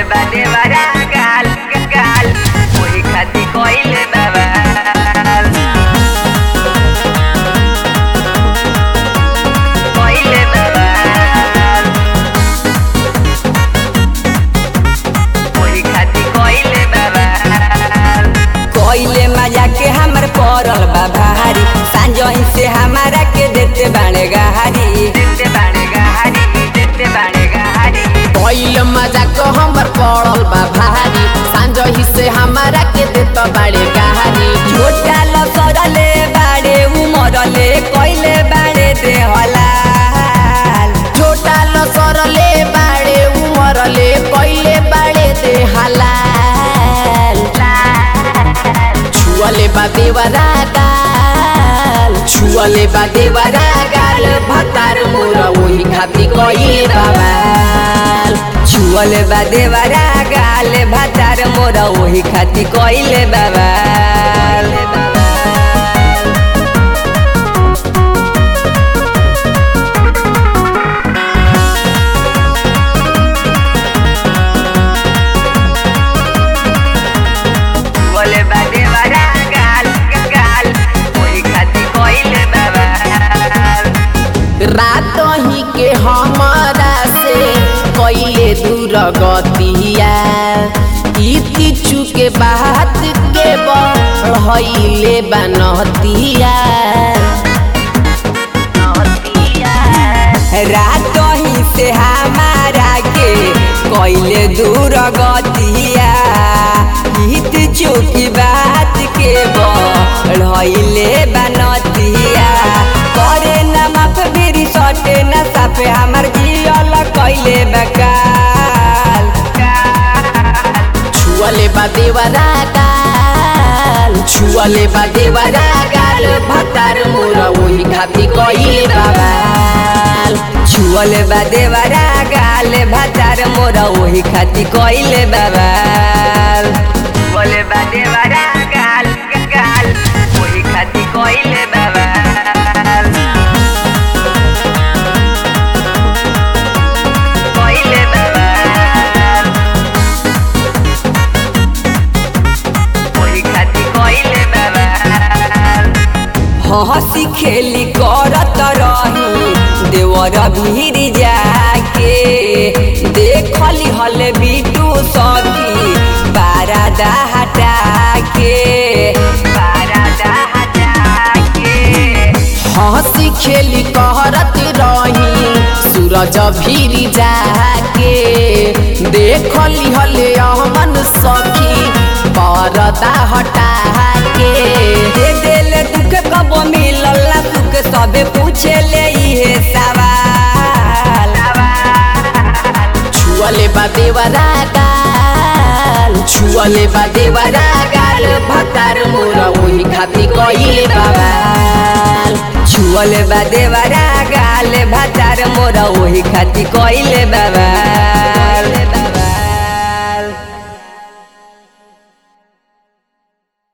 बादे बड़ा गाल गाल ओही खाती कोइले बवाल कोइले बवाल ओही खाती कोइले बवाल कोइले मजा के हमर पड़ल बा भारी सांझही से हमारा के देते बाणे गहारी देते बाणे गहारी कोइल मजा को हमर पड़ल बा भारी सांझही से हमारा के देत बाड़े गहारी छोटा लसरले बाड़े उमरले कोइले बाड़े देहलाल छोटा लसरले बाड़े उमरले कोइले बाड़े दे हलाल छुअले बा देवरा गाल छुअले बा देवरा गाल भतार मोर ओही खाती कोइले बवाल छुअले बा देवरा गाल भातार मोर ओही खाती कोइले बवाल बोले बादे बड़ा गाल गाल ओही खाती कोइले बवाल रात ही के हमारा से कोइले दूर गतिया इति चुके बात के बढ़ले बनतिया रात ही से हमारा के कोइले दूर गतिया हित चुकी बात के बढ़ले बनतिया करे न माफ मेरी सटे न साफे हमर जियल कोइले बकाल छुअले बा देवरा गाल छुअले बा देवरा गाल भतार मोर ओही खाती कोइले बवाल छुअले बा देवरा गाल भातार मोर ओही खाती कोइले बवाल बोले बादे बड़ा गाल गाल ओही खाती कोइले बवाल कोइले बवाल ओही खाती कोइले बवाल हंसी खेली करत रही देवर भीर जाके देखली हल बिटू सखी बारादा हटा के हंसी खेली कहरत रही सूरज भीर जाके देखली हले अमन सखी परदा हटा के दे दिल दुख कब मिलल सुख सबे पूछे ले इहे सवाल छुअले बा देवरा गाल छुअले बा देवरा गाल भतार मोर ओही खाती कोइले बवाल छुअले बा देवरा गाल भातार मोर ओही खाती कोइले बवाल।